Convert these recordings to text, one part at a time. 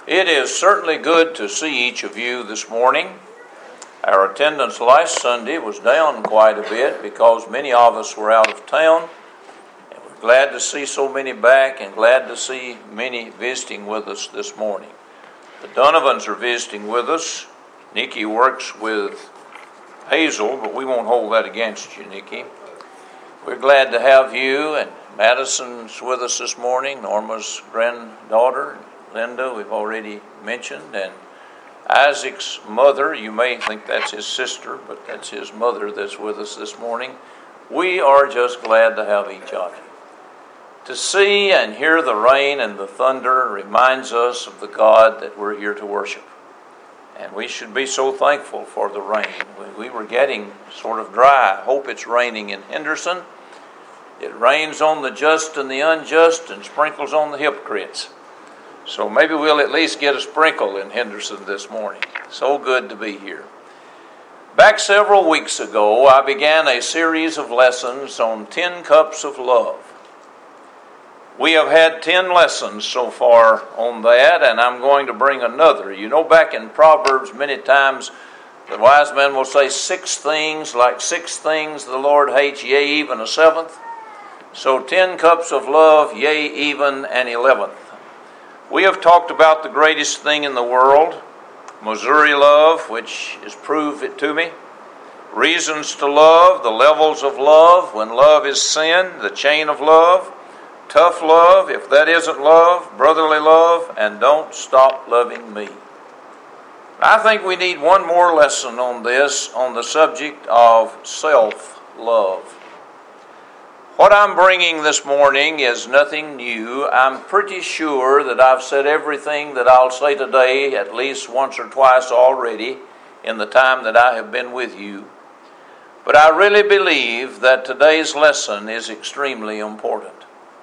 It is certainly good to see each of you this morning. Our attendance last Sunday was down quite a bit because many of us were out of town. And we're glad to see so many back and glad to see many visiting with us this morning. The Donovans are visiting with us. Nikki works with Hazel, but we won't hold that against you, Nikki. We're glad to have you, and Madison's with us this morning, Norma's granddaughter. Linda, we've already mentioned, and Isaac's mother, you may think that's his sister, but that's his mother that's with us this morning. We are just glad to have each of you. To see and hear the rain and the thunder reminds us of the God that we're here to worship. And we should be so thankful for the rain. We were getting sort of dry. I hope it's raining in Henderson. It rains on the just and the unjust and sprinkles on the hypocrites. So maybe we'll at least get a sprinkle in Henderson this morning. So good to be here. Back several weeks ago, I began a series of lessons on 10 cups of love. We have had 10 lessons so far on that, and I'm going to bring another. You know, back in Proverbs, many times the wise men will say 6 things, like 6 things the Lord hates, yea, even a 7th. So 10 cups of love, yea, even an 11th. We have talked about the greatest thing in the world, Missouri love, which is prove it to me. Reasons to love, the levels of love, when love is sin, the chain of love. Tough love, if that isn't love, brotherly love, and don't stop loving me. I think we need one more lesson on this, on the subject of self-love. What I'm bringing this morning is nothing new. I'm pretty sure that I've said everything that I'll say today at least once or twice already in the time that I have been with you. But I really believe that today's lesson is extremely important.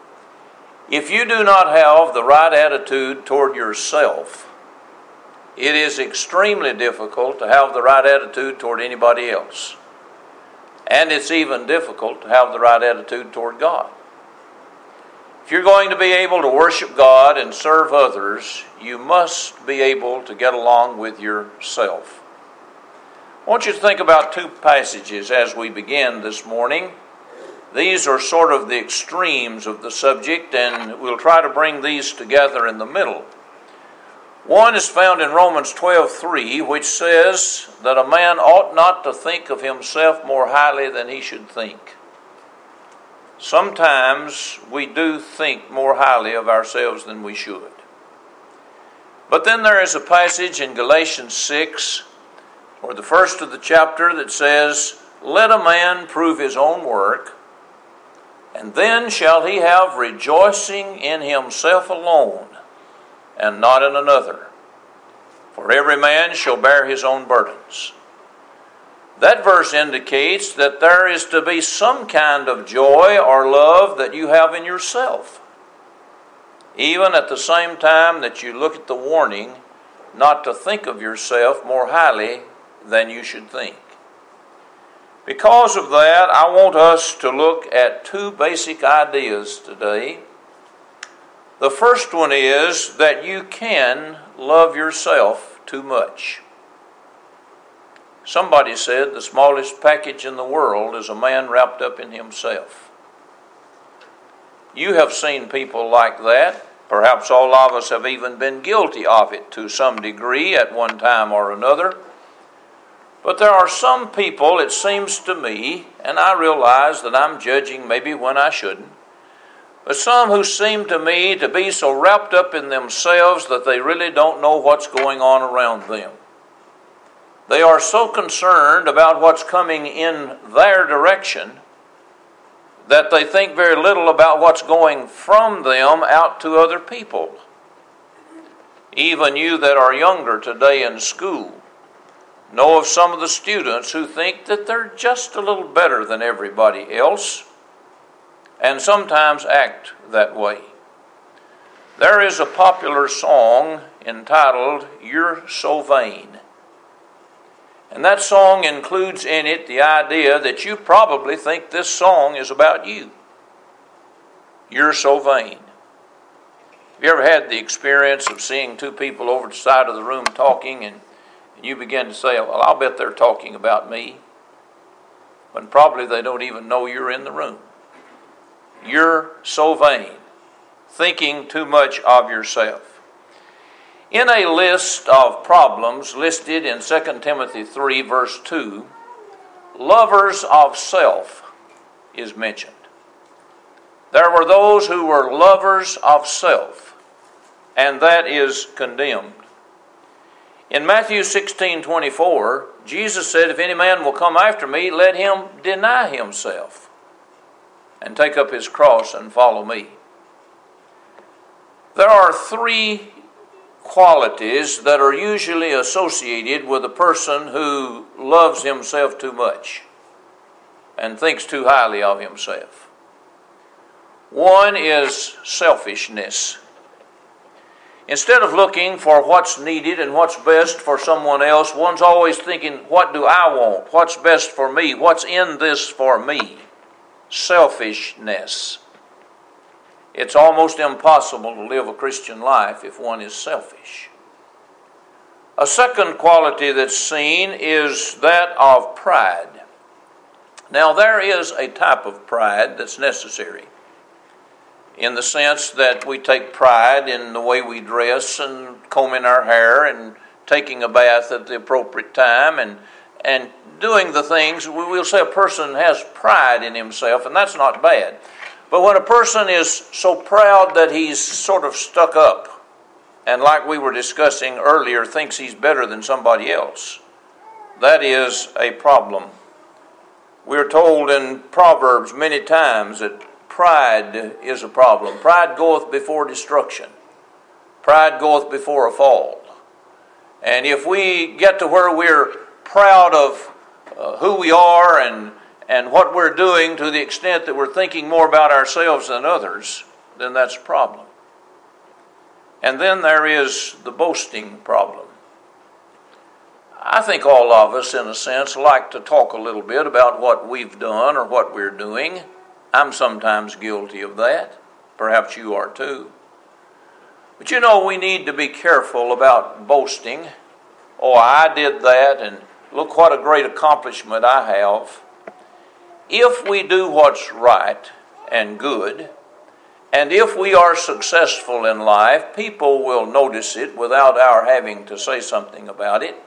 If you do not have the right attitude toward yourself, it is extremely difficult to have the right attitude toward anybody else. And it's even difficult to have the right attitude toward God. If you're going to be able to worship God and serve others, you must be able to get along with yourself. I want you to think about 2 passages as we begin this morning. These are sort of the extremes of the subject, and we'll try to bring these together in the middle. One is found in Romans 12:3, which says that a man ought not to think of himself more highly than he should think. Sometimes we do think more highly of ourselves than we should. But then there is a passage in Galatians 6, or the first of the chapter, that says, "Let a man prove his own work, and then shall he have rejoicing in himself alone, and not in another. For every man shall bear his own burdens." That verse indicates that there is to be some kind of joy or love that you have in yourself, even at the same time that you look at the warning not to think of yourself more highly than you should think. Because of that, I want us to look at 2 basic ideas today. The first one is that you can love yourself too much. Somebody said the smallest package in the world is a man wrapped up in himself. You have seen people like that. Perhaps all of us have even been guilty of it to some degree at one time or another. But there are some people, it seems to me, and I realize that I'm judging maybe when I shouldn't, but some who seem to me to be so wrapped up in themselves that they really don't know what's going on around them. They are so concerned about what's coming in their direction that they think very little about what's going from them out to other people. Even you that are younger today in school know of some of the students who think that they're just a little better than everybody else, and sometimes act that way. There is a popular song entitled, "You're So Vain." And that song includes in it the idea that you probably think this song is about you. You're so vain. Have you ever had the experience of seeing two people over the side of the room talking and you begin to say, well, I'll bet they're talking about me, when probably they don't even know you're in the room. You're so vain, thinking too much of yourself. In a list of problems listed in 2 Timothy 3, verse 2, lovers of self is mentioned. There were those who were lovers of self, and that is condemned. In Matthew 16:24, Jesus said, if any man will come after me, let him deny himself and take up his cross and follow me. There are three qualities that are usually associated with a person who loves himself too much and thinks too highly of himself. One is selfishness. Instead of looking for what's needed and what's best for someone else, one's always thinking, what do I want? What's best for me? What's in this for me? Selfishness. It's almost impossible to live a Christian life if one is selfish. A second quality that's seen is that of pride. Now, there is a type of pride that's necessary, in the sense that we take pride in the way we dress and combing our hair and taking a bath at the appropriate time and doing the things. We'll say a person has pride in himself, and that's not bad. But when a person is so proud that he's sort of stuck up, and like we were discussing earlier, thinks he's better than somebody else, that is a problem. We're told in Proverbs many times that pride is a problem. Pride goeth before destruction. Pride goeth before a fall. And if we get to where we're proud of who we are and what we're doing to the extent that we're thinking more about ourselves than others, then that's a problem. And then there is the boasting problem. I think all of us, in a sense, like to talk a little bit about what we've done or what we're doing. I'm sometimes guilty of that. Perhaps you are too. But you know, we need to be careful about boasting. Oh, I did that, and look what a great accomplishment I have. If we do what's right and good, and if we are successful in life, people will notice it without our having to say something about it.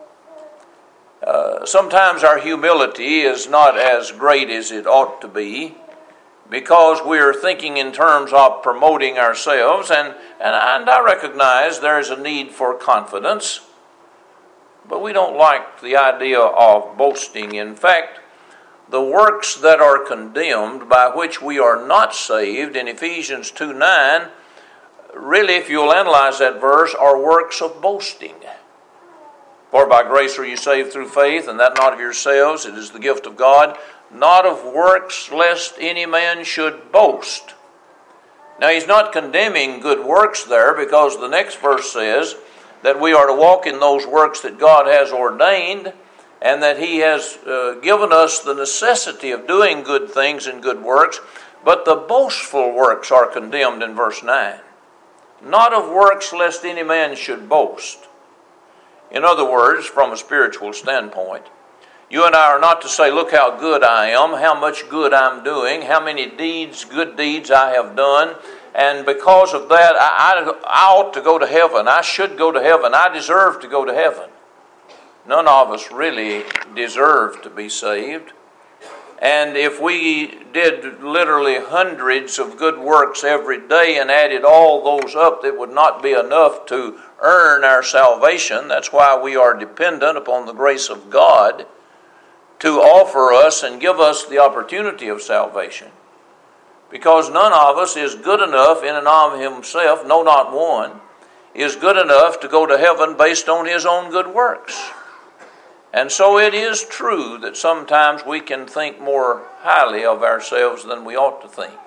Sometimes our humility is not as great as it ought to be, because we're thinking in terms of promoting ourselves, and I recognize there's a need for confidence, but we don't like the idea of boasting. In fact, the works that are condemned by which we are not saved in Ephesians 2:9, really, if you'll analyze that verse, are works of boasting. For by grace are you saved through faith, and that not of yourselves, it is the gift of God, not of works, lest any man should boast. Now, he's not condemning good works there, because the next verse says that we are to walk in those works that God has ordained, and that he has given us the necessity of doing good things and good works. But the boastful works are condemned in verse 9. Not of works, lest any man should boast. In other words, from a spiritual standpoint, you and I are not to say, look how good I am, how much good I'm doing, how many good deeds I have done, and because of that, I ought to go to heaven. I should go to heaven. I deserve to go to heaven. None of us really deserve to be saved. And if we did literally hundreds of good works every day and added all those up, it would not be enough to earn our salvation. That's why we are dependent upon the grace of God to offer us and give us the opportunity of salvation. Because none of us is good enough in and of himself, no, not one, is good enough to go to heaven based on his own good works. And so it is true that sometimes we can think more highly of ourselves than we ought to think.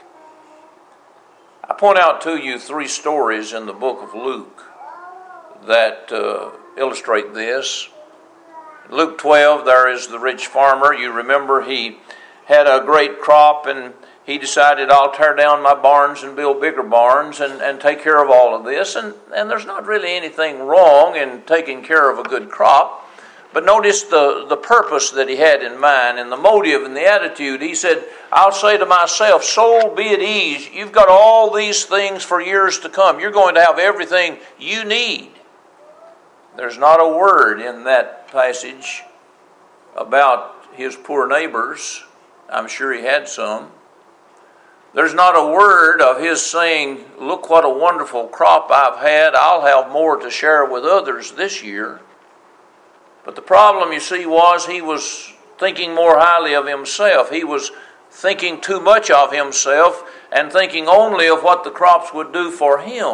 I point out to you 3 stories in the book of Luke that illustrate this. In Luke 12, there is the rich farmer. You remember he had a great crop, and he decided, I'll tear down my barns and build bigger barns and take care of all of this. And there's not really anything wrong in taking care of a good crop. But notice the purpose that he had in mind and the motive and the attitude. He said, I'll say to myself, soul, be at ease. You've got all these things for years to come. You're going to have everything you need. There's not a word in that passage about his poor neighbors. I'm sure he had some. There's not a word of his saying, look what a wonderful crop I've had. I'll have more to share with others this year. But the problem, you see, was he was thinking more highly of himself. He was thinking too much of himself and thinking only of what the crops would do for him.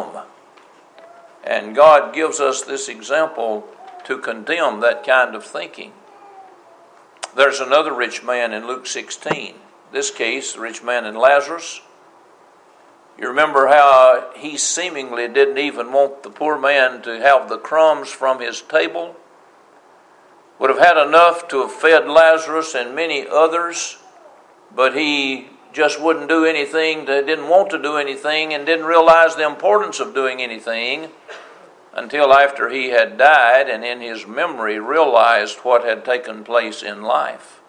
And God gives us this example to condemn that kind of thinking. There's another rich man in Luke 16. This case, the rich man and Lazarus. You remember how he seemingly didn't even want the poor man to have the crumbs from his table. Would have had enough to have fed Lazarus and many others, but he just wouldn't do anything, didn't want to do anything, and didn't realize the importance of doing anything until after he had died and in his memory realized what had taken place in life.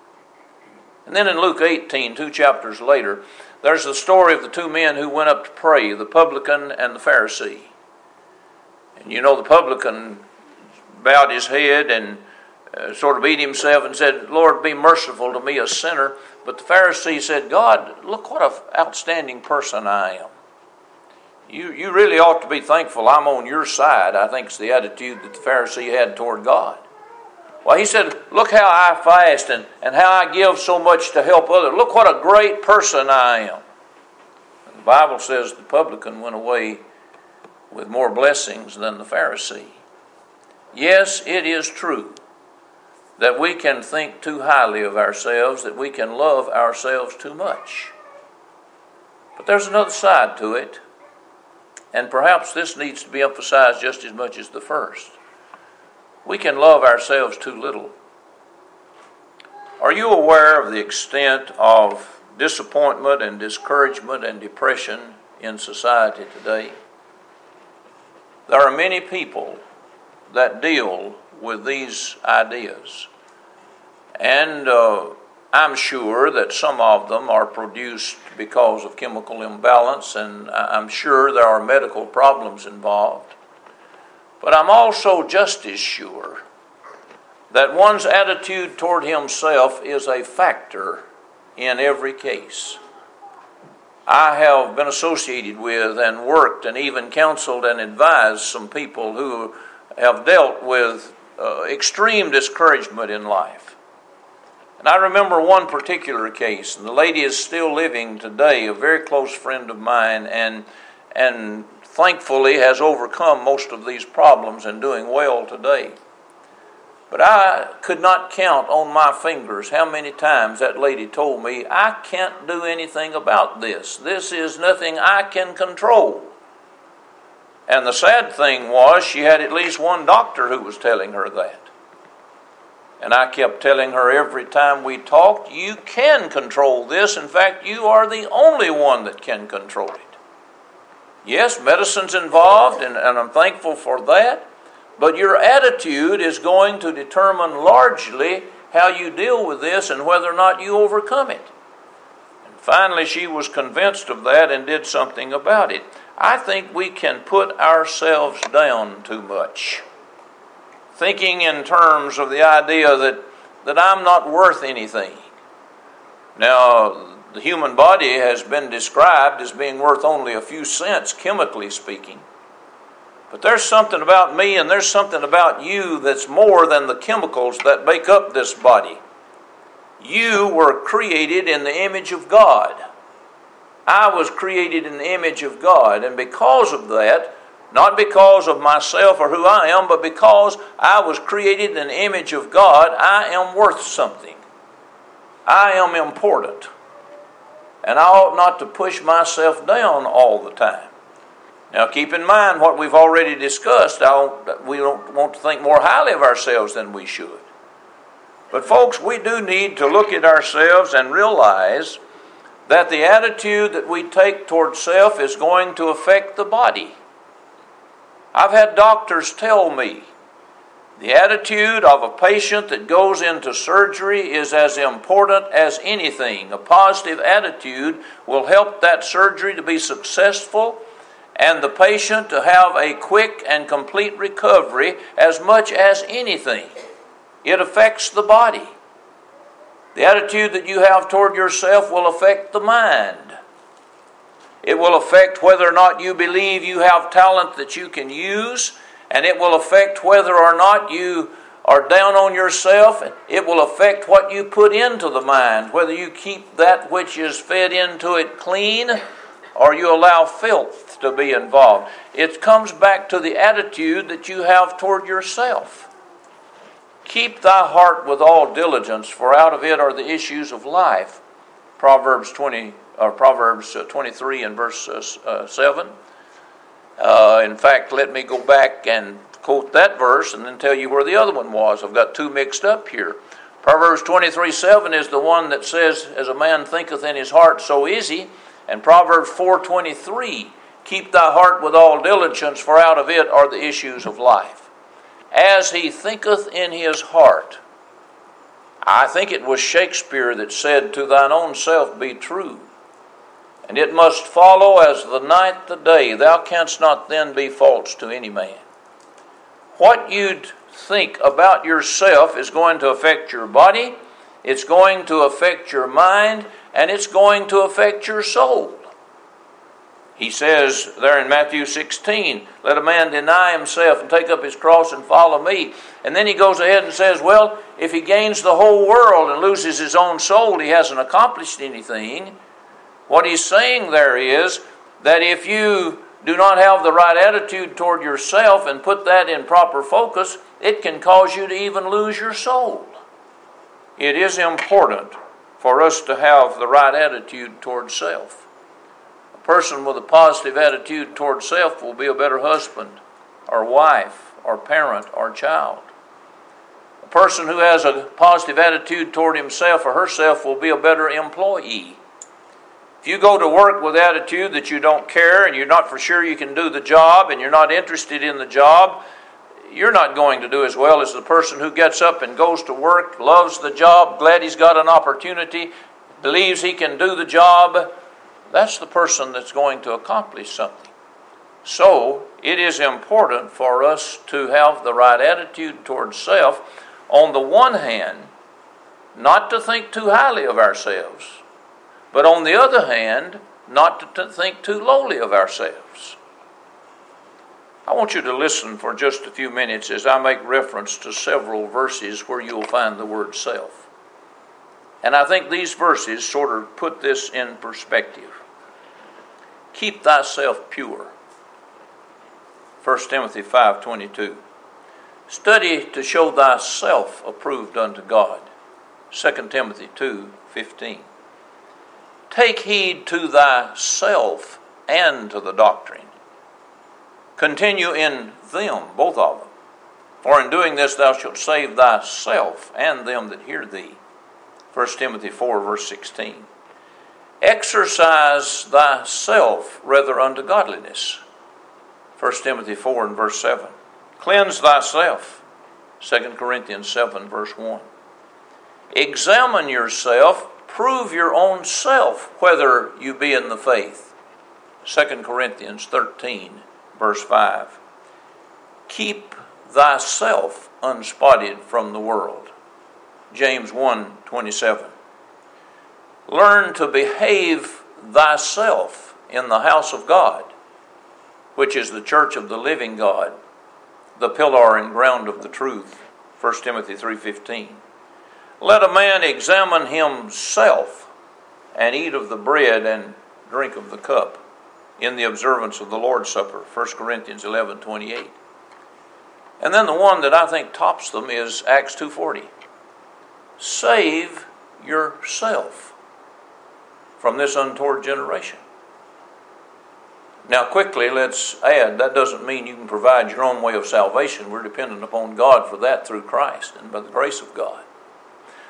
And then in Luke 18, 2 chapters later, there's the story of the two men who went up to pray, the publican and the Pharisee. And you know the publican bowed his head and sort of beat himself and said, Lord, be merciful to me, a sinner. But the Pharisee said, God, look what an outstanding person I am. You really ought to be thankful I'm on your side, I think is the attitude that the Pharisee had toward God. Well, he said, look how I fast and how I give so much to help others. Look what a great person I am. And the Bible says the publican went away with more blessings than the Pharisee. Yes, it is true that we can think too highly of ourselves, that we can love ourselves too much. But there's another side to it, and perhaps this needs to be emphasized just as much as the first. We can love ourselves too little. Are you aware of the extent of disappointment and discouragement and depression in society today? There are many people that deal with these ideas. And I'm sure that some of them are produced because of chemical imbalance, and I'm sure there are medical problems involved. But I'm also just as sure that one's attitude toward himself is a factor in every case. I have been associated with and worked and even counseled and advised some people who have dealt with extreme discouragement in life. And I remember one particular case, and the lady is still living today, a very close friend of mine, and thankfully has overcome most of these problems and doing well today. But I could not count on my fingers how many times that lady told me, I can't do anything about this. This is nothing I can control. And the sad thing was she had at least one doctor who was telling her that. And I kept telling her every time we talked, you can control this. In fact, you are the only one that can control it. Yes, medicine's involved, and I'm thankful for that. But your attitude is going to determine largely how you deal with this and whether or not you overcome it. And finally, she was convinced of that and did something about it. I think we can put ourselves down too much, thinking in terms of the idea that I'm not worth anything. Now, the human body has been described as being worth only a few cents, chemically speaking. But there's something about me and there's something about you that's more than the chemicals that make up this body. You were created in the image of God. I was created in the image of God, and because of that, not because of myself or who I am, but because I was created in the image of God, I am worth something. I am important. And I ought not to push myself down all the time. Now keep in mind what we've already discussed. We don't want to think more highly of ourselves than we should. But folks, we do need to look at ourselves and realize that the attitude that we take toward self is going to affect the body. I've had doctors tell me the attitude of a patient that goes into surgery is as important as anything. A positive attitude will help that surgery to be successful and the patient to have a quick and complete recovery as much as anything. It affects the body. The attitude that you have toward yourself will affect the mind. It will affect whether or not you believe you have talent that you can use, and it will affect whether or not you are down on yourself. It will affect what you put into the mind, whether you keep that which is fed into it clean or you allow filth to be involved. It comes back to the attitude that you have toward yourself. Keep thy heart with all diligence, for out of it are the issues of life. Proverbs 23 and verse 7. In fact, let me go back and quote that verse and then tell you where the other one was. I've got two mixed up here. Proverbs 23:7 is the one that says, as a man thinketh in his heart, so is he. And Proverbs 4:23, keep thy heart with all diligence, for out of it are the issues of life. As he thinketh in his heart. I think it was Shakespeare that said, to thine own self be true. And it must follow as the night the day. Thou canst not then be false to any man. What you think about yourself is going to affect your body, it's going to affect your mind, and it's going to affect your soul. He says there in Matthew 16, let a man deny himself and take up his cross and follow me. And then he goes ahead and says, well, if he gains the whole world and loses his own soul, he hasn't accomplished anything. What he's saying there is that if you do not have the right attitude toward yourself and put that in proper focus, it can cause you to even lose your soul. It is important for us to have the right attitude toward self. A person with a positive attitude toward self will be a better husband or wife or parent or child. A person who has a positive attitude toward himself or herself will be a better employee. If you go to work with the attitude that you don't care and you're not for sure you can do the job and you're not interested in the job, you're not going to do as well as the person who gets up and goes to work, loves the job, glad he's got an opportunity, believes he can do the job. That's the person that's going to accomplish something. So, it is important for us to have the right attitude towards self. On the one hand, not to think too highly of ourselves, but on the other hand, not to think too lowly of ourselves. I want you to listen for just a few minutes as I make reference to several verses where you'll find the word self. And I think these verses sort of put this in perspective. Keep thyself pure. 1 Timothy 5:22. Study to show thyself approved unto God. 2 Timothy 2:15. Take heed to thyself and to the doctrine. Continue in them, both of them. For in doing this thou shalt save thyself and them that hear thee. 1 Timothy 4, verse 16. Exercise thyself rather unto godliness. 1 Timothy 4 and verse 7. Cleanse thyself. 2 Corinthians 7, verse 1. Examine yourself. Prove your own self whether you be in the faith. 2 Corinthians 13, verse 5. Keep thyself unspotted from the world. James 1:27. Learn to behave thyself in the house of God, which is the church of the living God, the pillar and ground of the truth. 1 Timothy 3:15. Let a man examine himself and eat of the bread and drink of the cup in the observance of the Lord's Supper. 1 Corinthians 11:28. And then the one that I think tops them is Acts 2:40. Save yourself from this untoward generation. Now quickly let's add, that doesn't mean you can provide your own way of salvation. We're dependent upon God for that through Christ and by the grace of God.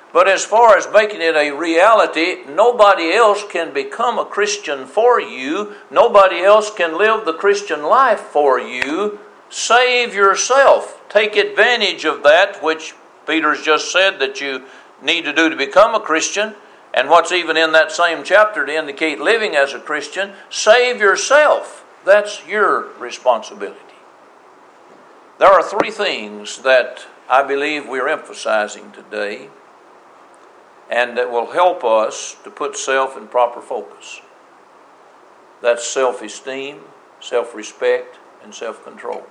But as far as making it a reality, nobody else can become a Christian for you. Nobody else can live the Christian life for you. Save yourself. Take advantage of that which Peter's just said that you need to do to become a Christian, and what's even in that same chapter to indicate living as a Christian. Save yourself. That's your responsibility. There are three things that I believe we're emphasizing today, and that will help us to put self in proper focus. That's self-esteem, self-respect, and self-control.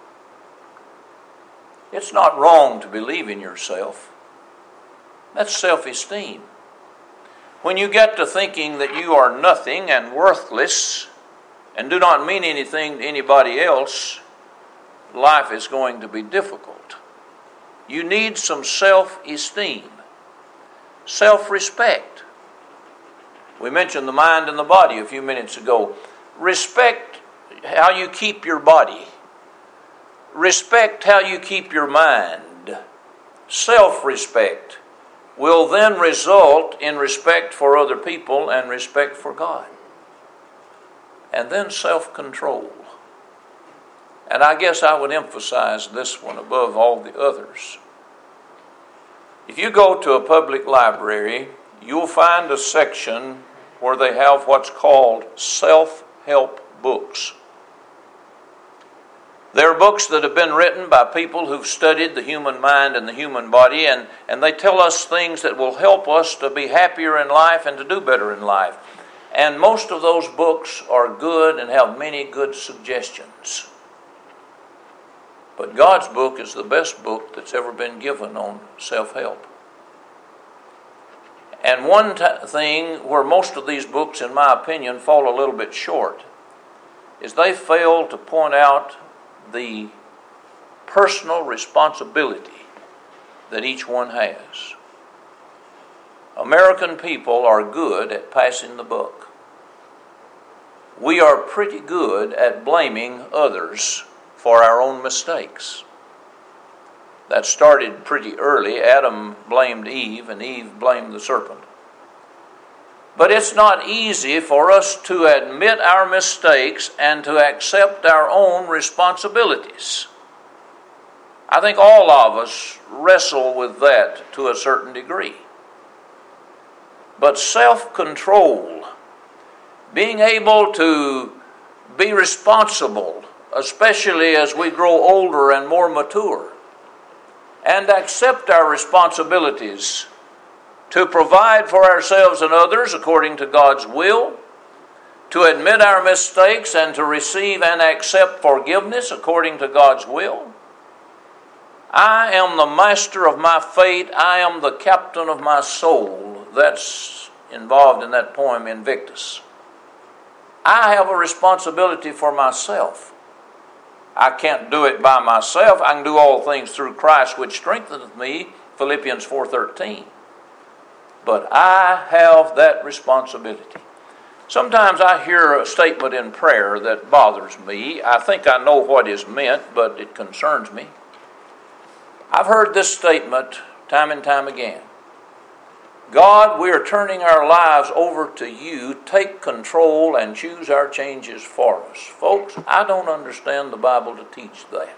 It's not wrong to believe in yourself. That's self-esteem. When you get to thinking that you are nothing and worthless and do not mean anything to anybody else, life is going to be difficult. You need some self-esteem. Self-respect. We mentioned the mind and the body a few minutes ago. Respect how you keep your body. Respect how you keep your mind. Self-respect will then result in respect for other people and respect for God. And then self-control. And I guess I would emphasize this one above all the others. If you go to a public library, you'll find a section where they have what's called self-help books. They're books that have been written by people who've studied the human mind and the human body, and they tell us things that will help us to be happier in life and to do better in life. And most of those books are good and have many good suggestions. But God's book is the best book that's ever been given on self-help. And one thing where most of these books, in my opinion, fall a little bit short is they fail to point out the personal responsibility that each one has. American people are good at passing the buck. We are pretty good at blaming others for our own mistakes. That started pretty early. Adam blamed Eve, and Eve blamed the serpent. But it's not easy for us to admit our mistakes and to accept our own responsibilities. I think all of us wrestle with that to a certain degree. But self-control, being able to be responsible, especially as we grow older and more mature, and accept our responsibilities to provide for ourselves and others according to God's will, to admit our mistakes and to receive and accept forgiveness according to God's will. I am the master of my fate. I am the captain of my soul. That's involved in that poem, Invictus. I have a responsibility for myself. I can't do it by myself. I can do all things through Christ which strengtheneth me, Philippians 4:13. But I have that responsibility. Sometimes I hear a statement in prayer that bothers me. I think I know what is meant, but it concerns me. I've heard this statement time and time again. God, we are turning our lives over to you. Take control and choose our changes for us. Folks, I don't understand the Bible to teach that.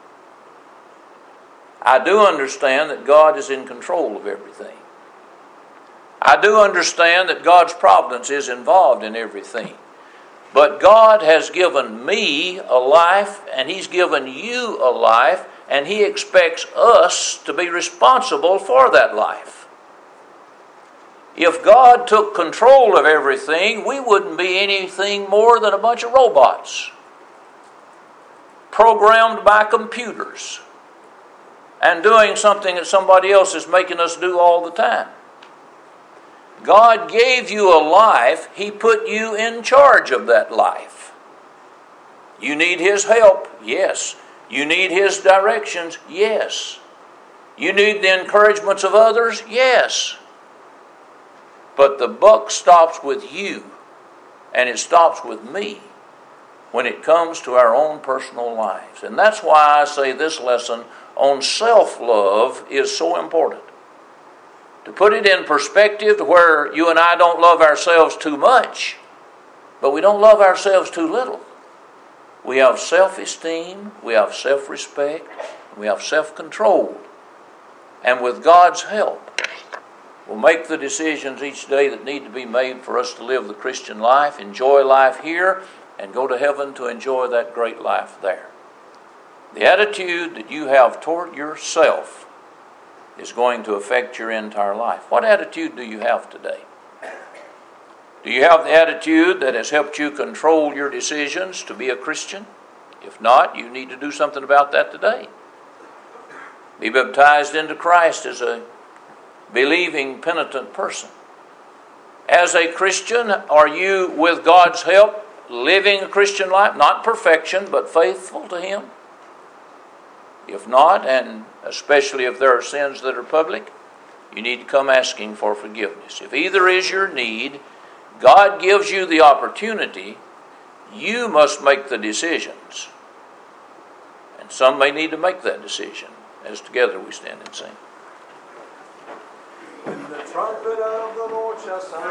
I do understand that God is in control of everything. I do understand that God's providence is involved in everything. But God has given me a life, and He's given you a life, and He expects us to be responsible for that life. If God took control of everything, we wouldn't be anything more than a bunch of robots, programmed by computers, and doing something that somebody else is making us do all the time. God gave you a life. He put you in charge of that life. You need His help? Yes. You need His directions? Yes. You need the encouragements of others? Yes. But the buck stops with you, and it stops with me when it comes to our own personal lives. And that's why I say this lesson on self-love is so important. to put it in perspective to where you and I don't love ourselves too much, but we don't love ourselves too little. We have self-esteem, we have self-respect, we have self-control. And with God's help, we'll make the decisions each day that need to be made for us to live the Christian life, enjoy life here, and go to heaven to enjoy that great life there. The attitude that you have toward yourself is going to affect your entire life. What attitude do you have today? Do you have the attitude that has helped you control your decisions to be a Christian? If not, you need to do something about that today. Be baptized into Christ as a believing, penitent person. As a Christian, are you, with God's help, living a Christian life? Not perfection, but faithful to Him? If not, and especially if there are sins that are public, you need to come asking for forgiveness. If either is your need, God gives you the opportunity. You must make the decisions. And some may need to make that decision. As together we stand and sing. When the trumpet of the Lord shall sound.